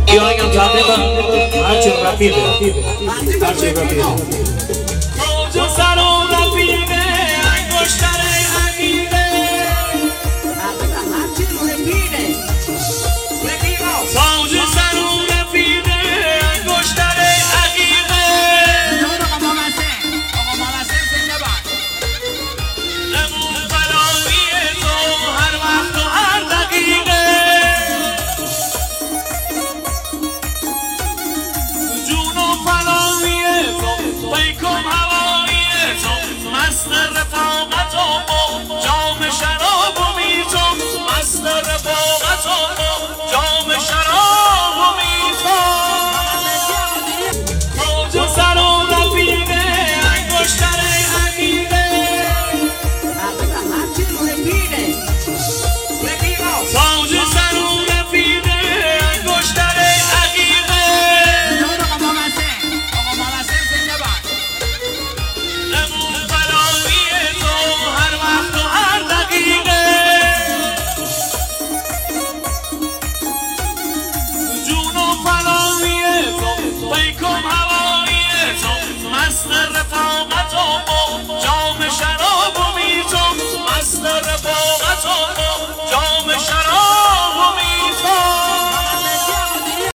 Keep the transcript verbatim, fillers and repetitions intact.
ایرانی هم تبلیغ هرچی رفیقه هرچی رفیقه موج سر و رفیقه انگشتر عقیقه هرچی رفیقه موج سر و رفیقه انگشتر عقیقه آقا مامسه آقا مامسه زنده باد امون فلانی تو هر وقت و هر دقیقه جون و فلانی تو پیکم هوایی تو مست رفاقت و جام شراب و می تو مست رفاقت و جام شراب و می تو موج سر و رفیقه انگشتر عقیقه موج سر و رفیقه انگشتر عقیقه آقا مامسه آقا مامسه زنده باد امون فلانی تو هر وقت و هر دقیقه جون و فلانی تو پیکم هوایی تو مست